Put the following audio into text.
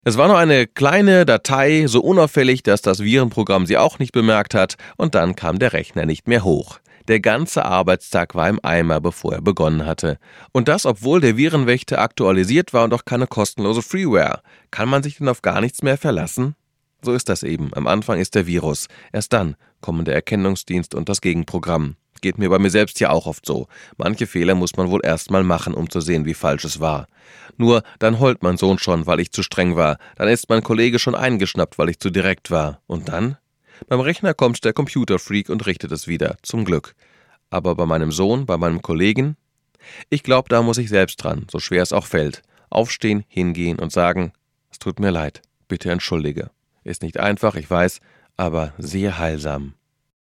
Es war nur eine kleine Datei, so unauffällig, dass das Virenprogramm sie auch nicht bemerkt hat, und dann kam der Rechner nicht mehr hoch. Der ganze Arbeitstag war im Eimer, bevor er begonnen hatte. Und das, obwohl der Virenwächter aktualisiert war und auch keine kostenlose Freeware. Kann man sich denn auf gar nichts mehr verlassen? So ist das eben. Am Anfang ist der Virus. Erst dann kommen der Erkennungsdienst und das Gegenprogramm. Geht mir bei mir selbst ja auch oft so. Manche Fehler muss man wohl erst mal machen, um zu sehen, wie falsch es war. Nur, dann heult mein Sohn schon, weil ich zu streng war. Dann ist mein Kollege schon eingeschnappt, weil ich zu direkt war. Und dann? Beim Rechner kommt der Computerfreak und richtet es wieder. Zum Glück. Aber bei meinem Sohn, bei meinem Kollegen? Ich glaube, da muss ich selbst dran, so schwer es auch fällt. Aufstehen, hingehen und sagen, es tut mir leid, bitte entschuldige. Ist nicht einfach, ich weiß, aber sehr heilsam.